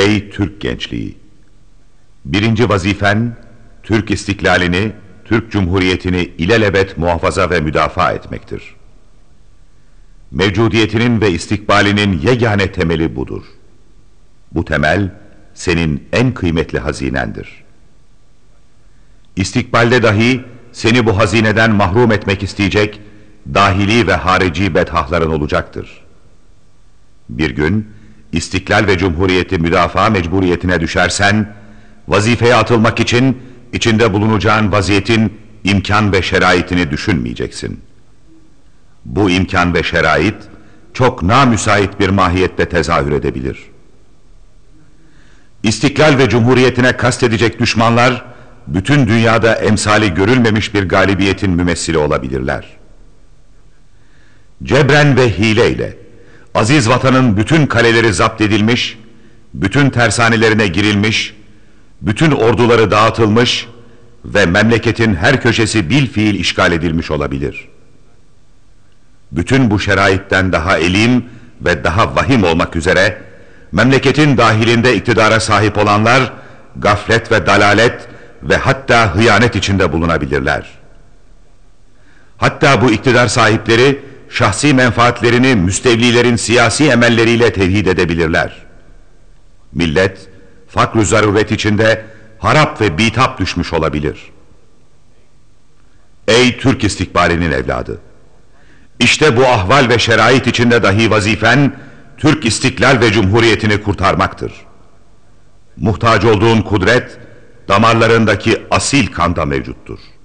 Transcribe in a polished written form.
Ey Türk gençliği! Birinci vazifen, Türk istiklalini, Türk Cumhuriyeti'ni ilelebet muhafaza ve müdafaa etmektir. Mevcudiyetinin ve istikbalinin yegane temeli budur. Bu temel, senin en kıymetli hazinendir. İstikbalde dahi seni bu hazineden mahrum etmek isteyecek dahili ve harici bedhahların olacaktır. Bir gün istiklal ve cumhuriyeti müdafaa mecburiyetine düşersen, vazifeye atılmak için içinde bulunacağın vaziyetin imkan ve şeraitini düşünmeyeceksin. Bu imkan ve şerait çok namüsait bir mahiyette tezahür edebilir. İstiklal ve cumhuriyetine kastedecek düşmanlar, bütün dünyada emsali görülmemiş bir galibiyetin mümessili olabilirler. Cebren ve hileyle, aziz vatanın bütün kaleleri zapt edilmiş, bütün tersanelerine girilmiş, bütün orduları dağıtılmış ve memleketin her köşesi bilfiil işgal edilmiş olabilir. Bütün bu şeraitten daha elim ve daha vahim olmak üzere, memleketin dahilinde iktidara sahip olanlar, gaflet ve dalalet ve hatta hıyanet içinde bulunabilirler. Hatta bu iktidar sahipleri, şahsi menfaatlerini müstevlilerin siyasi emelleriyle tevhid edebilirler. Millet, fakr-ı zaruret içinde harap ve bitap düşmüş olabilir. Ey Türk istikbalinin evladı! İşte bu ahval ve şerait içinde dahi vazifen, Türk istiklal ve cumhuriyetini kurtarmaktır. Muhtaç olduğun kudret, damarlarındaki asil kanda mevcuttur.